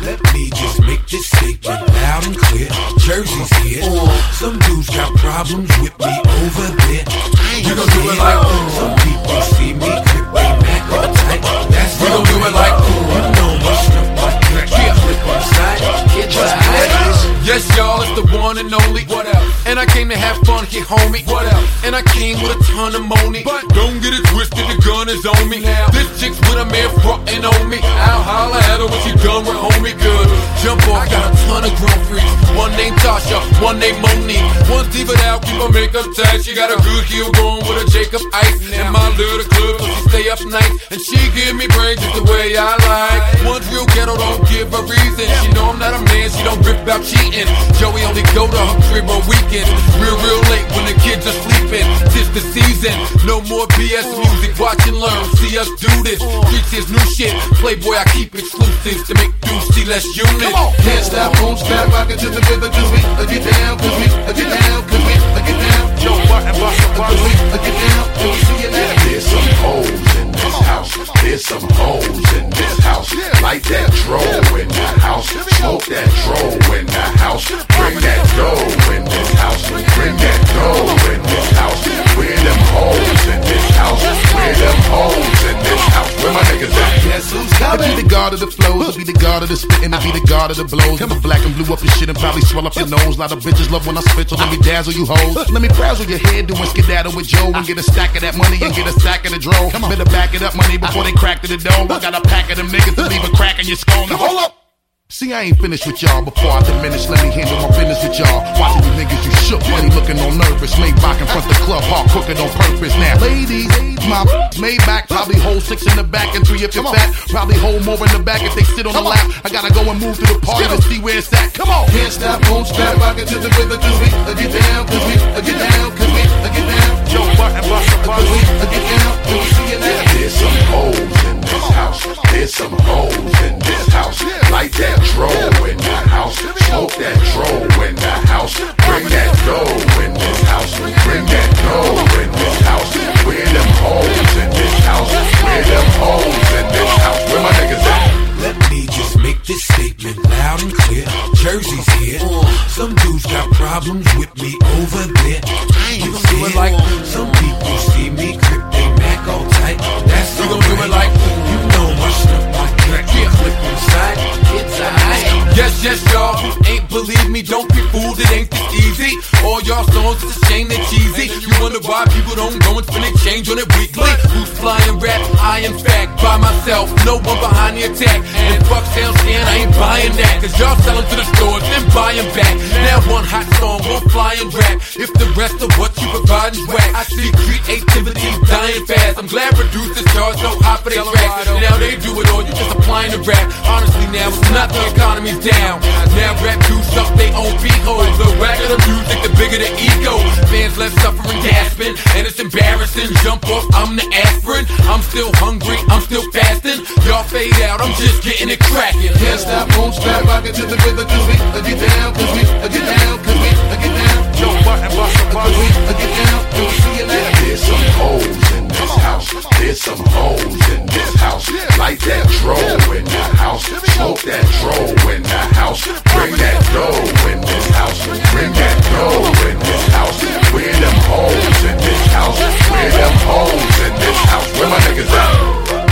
Let me just make this statement loud and clear. Jersey's here. Some dudes got problems with me over there. We gon' do it like some people see me grip they neck all tight. That's we gon' do it like you know my stuff like crack. Flip on the side, get right. Yes, y'all, it's the one and only. What else? And I came to have fun here, homie. What else? And I came with a ton of money. But don't get it twisted, the gun is on me. Now, this chick's with a man frontin' on me. I'll holler at her when she done with homie. Good. Jump off, got a ton of grown freaks. One named Tasha, one named Monique. One's diva out, keep her makeup tight. She got a good heel going with a Jacob Ice. In my little club, so she stay up night. And she give me brains just the way I like. One's real ghetto, don't give a reason. She know I'm not a man, she don't rip about cheating. Joey only go to her crib on weekends. Real late when the kids are sleeping. Tis the season, no more BS music. Watch and learn, see us do this. Preach this new shit. Playboy, I keep exclusives to make dudes see less units. Can't stop, won't stop, rockin' to the rhythm. Cause we get down, cause we get down, cause we get down. Joe Button, Cause we get down, till we see it now. There's some hoes in this house. There's some hoes in this house. Light that dro in the house. Smoke that dro in the house. Bring that dough in this house. Bring that dough in this house. Where them hoes in this house? Where them hoes in this house? Where my niggas at? Guess who's I coming? be the god of the flows, I be the god of the spittin', I be the god of the blows. I'm black and blue up your shit and probably swell up your nose. A lot of bitches love when I spit, so let me dazzle you hoes. Let me frazzle your head, doing skedaddle with Joe and get a stack of that money and get a stack of the dro. Better back it up, money, before they crack to the dough. I got a pack of them niggas to leave a crack in your skull. Now hold up. See, I ain't finished with y'all. Before I diminish, let me handle my business with y'all. Watching you niggas, you shook, money looking all nervous. Maybach in front the club, hard cooking on purpose. Now, ladies, my Maybach probably hold 6 in the back and 3 if you're fat. Probably hold more in the back if they sit on the lap. I gotta go and move to the party to see where it's at. Come on. Can't stop, won't stop, rockin' to the rhythm. Cause we get down, cause we get down, cause we get down. Joe Button, Cause we get down, till we see it now. There's some hoes in this house. There's some hoes in this house. Light that dro in the house. Smoke that dro in the house. Bring that dough in this house. Bring that dough in this house. Where them hoes in this house? Where them hoes in this house? Where my niggas at? Let me just make this statement loud and clear. Jersey's here. Some dudes got problems with me over there. We gon' do it like some people see me grip they neck all tight. That's we gon' do it like you know my stuff like crack. Flip on the side, get tight. Yes, y'all. Ain't believe me, don't be fooled, it ain't this easy. All y'all songs, it's a shame they're cheesy. You wonder why people don't go and spend a change on it weekly. Who's flying rap? I am fact, by myself, no one behind the attack. And fuck sales scan, I ain't buying that. Cause y'all selling to the stores, then buying back. Now one hot song won't fly and rap. If the rest of what you provide is whack, I see creativity dying fast. I'm glad producers charge no high for their tracks. Now they do it all, you just applying to rap. Honestly now, it's not the economy's down. Now rap dudes up they own beatholes. The whacker the music, the bigger the ego. Fans left suffering, gasping, and it's embarrassing. Jump off, I'm the aspirin. I'm still hungry, I'm still fasting. Y'all fade out, I'm just getting it cracking. Can't stop, won't stop, rockin' to the rhythm. Cause we get down, cause we get down, cause we get down. Joe Button, Cause we get down, till we see it now. There's some hoes in this house. There's some hoes in this house. Light that dro in the house. Smoke that dro in the house. Bring that dough in this house. Bring that dough in this house. Where them hoes in this house? Where them hoes in this house? Where my niggas at?